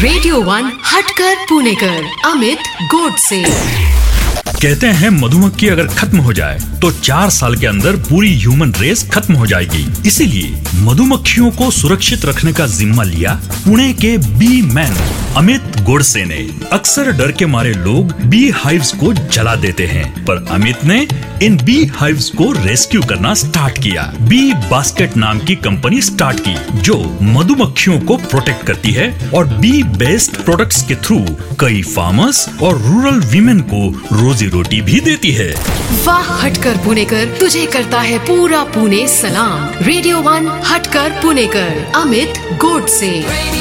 Radio 1 हटकर पुणेकर अमित गोडसे। कहते हैं मधुमक्खी अगर खत्म हो जाए तो 4 साल के अंदर पूरी ह्यूमन रेस खत्म हो जाएगी। इसीलिए मधुमक्खियों को सुरक्षित रखने का जिम्मा लिया पुणे के बी मैन अमित गोडसे ने। अक्सर डर के मारे लोग बी हाइव्स को जला देते हैं, पर अमित ने इन बी हाइव्स को रेस्क्यू करना स्टार्ट किया। बी बास्केट नाम की कंपनी स्टार्ट की जो मधुमक्खियों को प्रोटेक्ट करती है और बी बेस्ड प्रोडक्ट्स के थ्रू कई फार्मर्स और रूरल वीमेन को रोजी रोटी भी देती है। वाह हटकर पुणेकर, तुझे करता है पूरा पुणे सलाम। रेडियो 1 हटकर Punekar Amit Godse.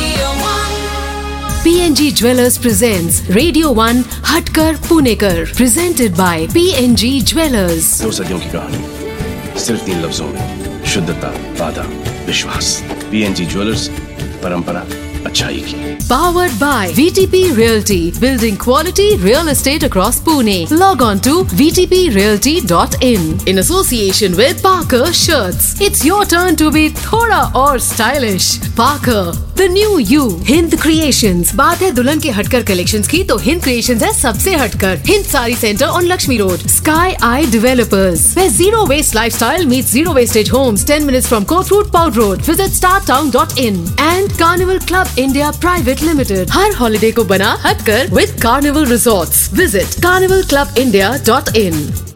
PNG Jewelers presents Radio 1 हटकर Punekar, presented by PNG Jewelers। 2 सदियों की कहानी सिर्फ 3 लफ्जों में, शुद्धता, वादा, विश्वास। PNG Jewelers, परंपरा अच्छाई की। Powered by VTP Realty, building quality real estate across Pune. Log on to vtprealty.in in association with Parker Shirts. It's your turn to be थोड़ा और stylish. Parker, the new you. Hind Creations. बात है दुल्हन के हटकर collections की तो Hind creations है सबसे हटकर। Hind sari centre on Lakshmi Road. Sky Eye Developers, where zero waste lifestyle meets zero wastage homes. 10 minutes from Kothrood Pound Road. Visit startown.in and Carnival Club India Private Limited. हर हॉलिडे को बना हटकर with Carnival Resorts. Visit carnivalclubindia.in.